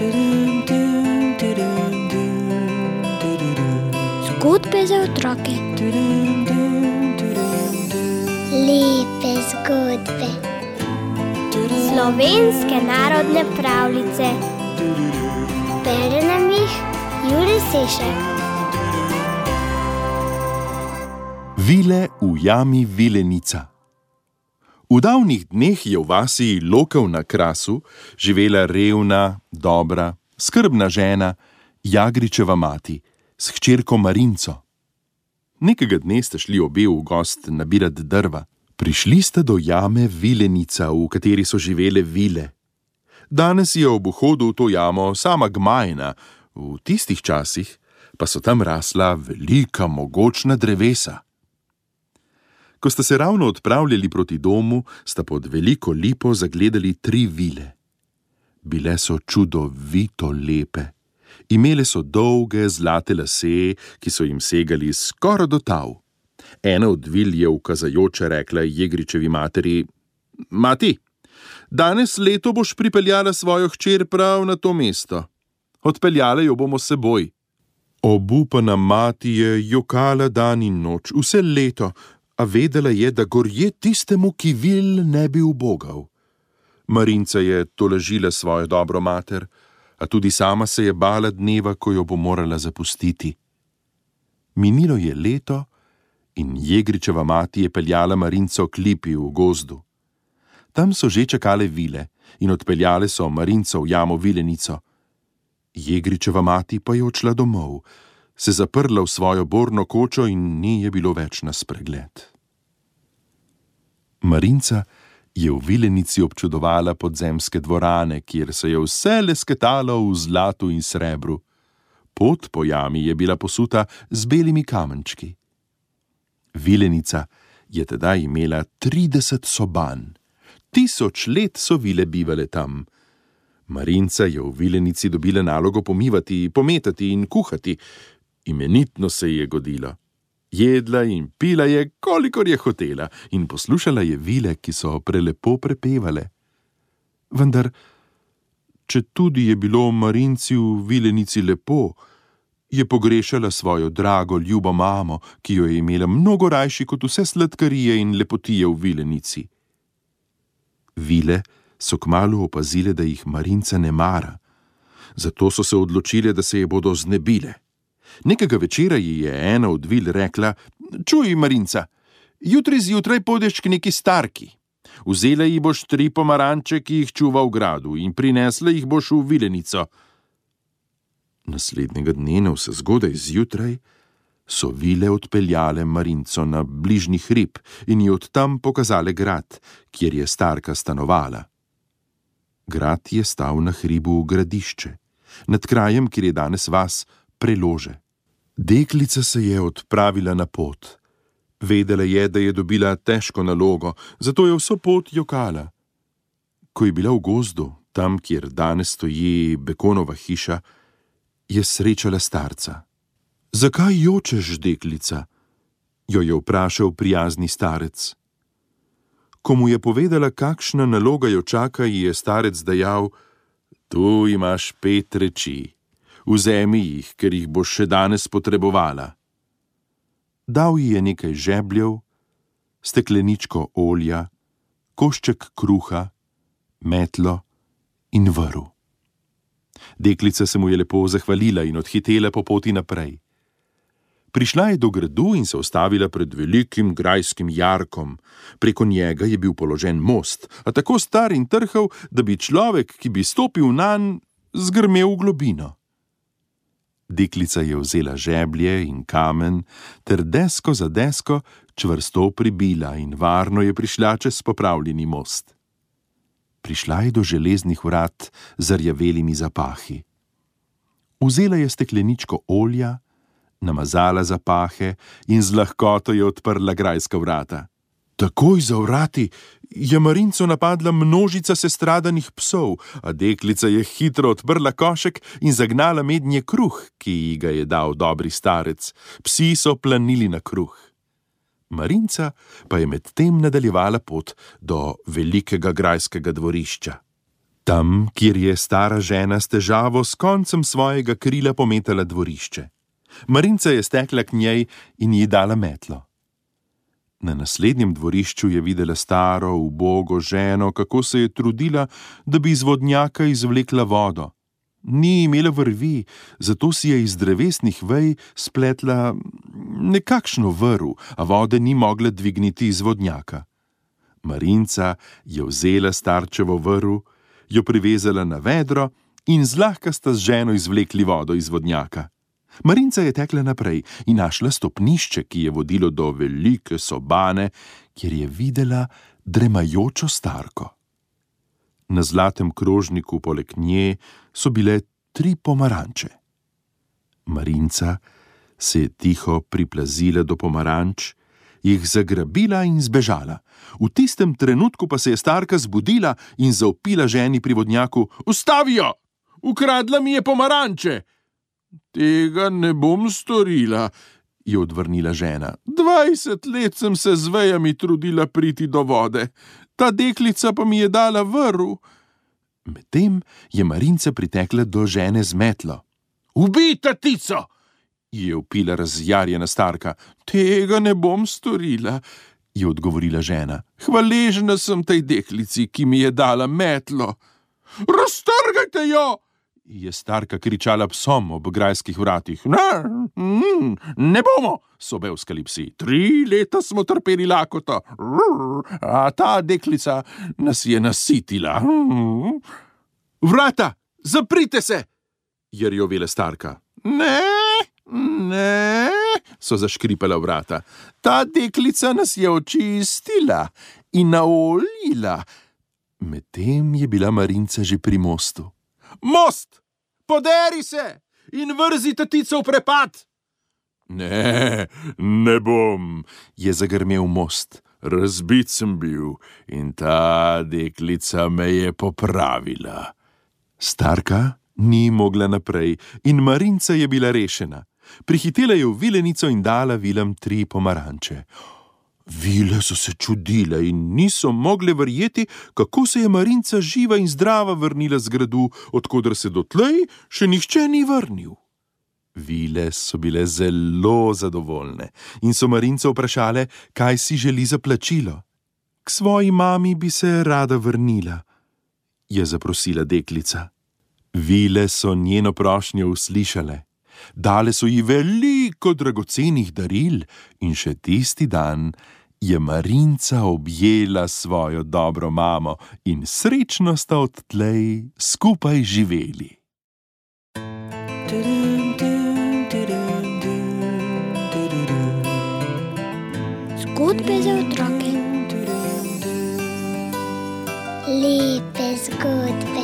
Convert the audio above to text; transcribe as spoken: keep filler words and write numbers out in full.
Zgodbe za otroke. Lepe zgodbe. Slovenske narodne pravljice. Bere nam jih Jure Sešek. Vile v jami Vilenica. V davnih dneh je v vasi Lokov na Krasu živela revna, dobra, skrbna žena, Jagričeva mati, s hčerko Marinco. Nekega dne sta šli obe v gost nabirat drva. Prišli sta do jame Vilenica, v kateri so živele vile. Danes je ob vhodu v to jamo sama gmajna, v tistih časih pa so tam rasla velika mogočna drevesa. Ko sta se ravno odpravljali proti domu, sta pod veliko lipo zagledali tri vile. Bile so čudovito lepe. Imele so dolge zlate lase, ki so jim segali skoraj do tav. Ena od vil je ukazajoče rekla Jegričevi materi: Mati, danes leto boš pripeljala svojo hčer prav na to mesto. Odpeljala jo bomo s seboj. Obupana mati je jokala dan in noč, vse leto, a vedela je, da gorje tistemu, ki vil ne bi ubogal. Marinca je tolažila svojo dobro mater, a tudi sama se je bala dneva, ko jo bo morala zapustiti. Minilo je leto in Jegričeva mati je peljala Marinco k lipi v gozdu. Tam so že čakale vile in odpeljale so Marinco v jamo Vilenico. Jegričeva mati pa je odšla domov, se zaprla v svojo borno kočo in ni je bilo več na spregled. Marinca je v Vilenici občudovala podzemske dvorane, kjer se je vse lesketalo v zlatu in srebru. Pot po jami je bila posuta z belimi kamenčki. Vilenica je tedaj imela trideset soban. Tisoč let so vile bivale tam. Marinca je v Vilenici dobila nalogo pomivati, pometati in kuhati. Imenitno se ji je godilo. Jedla in pila je, kolikor je hotela, in poslušala je vile, ki so prelepo prepevale. Vendar, četudi je bilo Marinci v Vilenici lepo, je pogrešala svojo drago, ljubo mamo, ki jo je imela mnogo rajši kot vse sladkarije in lepotije v Vilenici. Vile so kmalu opazile, da jih Marinca ne mara. Zato so se odločile, da se je bodo znebile. Nekega večera ji je ena od vil rekla: Čuj, Marinca, jutri zjutraj podeš k neki starki. Vzela ji boš tri pomaranče, ki jih čuva v gradu, in prinesla jih boš v Vilenico. Naslednjega dne navsezgodaj zjutraj so vile odpeljale Marinco na bližnji hrib in ji od tam pokazale grad, kjer je starka stanovala. Grad je stal na hribu Gradišče, nad krajem, kjer je danes vas Prelože. Deklica se je odpravila na pot. Vedela je, da je dobila težko nalogo, zato je vso pot jokala. Ko je bila v gozdu, tam, kjer danes stoji Bekonova hiša, je srečala starca. Zakaj jočeš, deklica? Jo je vprašal prijazni starec. Ko mu je povedala, kakšna naloga jo čaka, ji je starec dejal: Tu imaš pet reči. Vzemi jih, ker jih boš še danes potrebovala. Dal ji je nekaj žebljev, stekleničko olja, košček kruha, metlo in vrv. Deklica se mu je lepo zahvalila in odhitela po poti naprej. Prišla je do gradu in se ustavila pred velikim grajskim jarkom. Preko njega je bil položen most, a tako star in trhav, da bi človek, ki bi stopil nanj, zgrmel v globino. Deklica je vzela žeblje in kamen ter desko za desko čvrsto pribila in varno je prišla čez popravljeni most. Prišla je do železnih vrat z rjavelimi zapahi. Vzela je stekleničko olja, namazala zapahe in z lahkoto je odprla grajska vrata. Takoj za vrati je Marinco napadla množica sestradanih psov, a deklica je hitro odprla košek in zagnala mednje kruh, ki ji ga je dal dobri starec. Psi so planili na kruh. Marinca pa je medtem nadaljevala pot do velikega grajskega dvorišča. Tam, kjer je stara žena s težavo s koncem svojega krila pometala dvorišče. Marinca je stekla k njej in ji dala metlo. Na naslednjem dvorišču je videla staro, ubogo ženo, kako se je trudila, da bi iz vodnjaka izvlekla vodo. Ni imela vrvi, zato si je iz drevesnih vej spletla nekakšno vrv, a vode ni mogla dvigniti iz vodnjaka. Marinca je vzela starčevo vrv, jo privezala na vedro in zlahka sta z ženo izvlekli vodo iz vodnjaka. Marinca je tekla naprej in našla stopnišče, ki je vodilo do velike sobane, kjer je videla dremajočo starko. Na zlatem krožniku poleg nje so bile tri pomaranče. Marinca se je tiho priplazila do pomaranč, jih zagrabila in zbežala. V tistem trenutku pa se je starka zbudila in zavpila ženi pri vodnjaku: "Ustavi jo! Ukradla mi je pomaranče!" "Tega ne bom storila," je odvrnila žena. "Dvajset let sem se z vejami trudila priti do vode. Ta deklica pa mi je dala vrv." Medtem je Marinca pritekla do žene z metlo. "Ubij tatico!" je vpila razjarjena starka. "Tega ne bom storila," je odgovorila žena. "Hvaležna sem tej deklici, ki mi je dala metlo." "Raztrgajte jo!" je starka kričala psom ob grajskih vratih. "Ne, ne bomo," so bevskali psi. "Tri leta smo trpeli lakoto, a ta deklica nas je nasitila." "Vrata, zaprite se!" je rjovela starka. "Ne, ne," so zaškripala vrata. "Ta deklica nas je očistila in naoljila." Medtem je bila Marinca že pri mostu. "Most! Poderi se in vrzi tatico v prepad!" "Ne, ne bom," je zagrmel most. "Razbit sem bil in ta deklica me je popravila." Starka ni mogla naprej in Marinca je bila rešena. Prihitela je v vilenico in dala vilem tri pomaranče. Vile so se čudile in niso mogle verjeti, kako se je Marinca živa in zdrava vrnila z gradu, od koder se dotlej še nihče ni vrnil. Vile so bile zelo zadovoljne in so Marinco vprašale, kaj si želi za plačilo. "K svoji mami bi se rada vrnila," je zaprosila deklica. Vile so njeno prošnjo uslišale. Dale so ji veliko dragocenih daril in še tisti dan je Marinca objela svojo dobro mamo in srečno sta odtlej skupaj živeli. Zgodbe za otroke. Lepe zgodbe.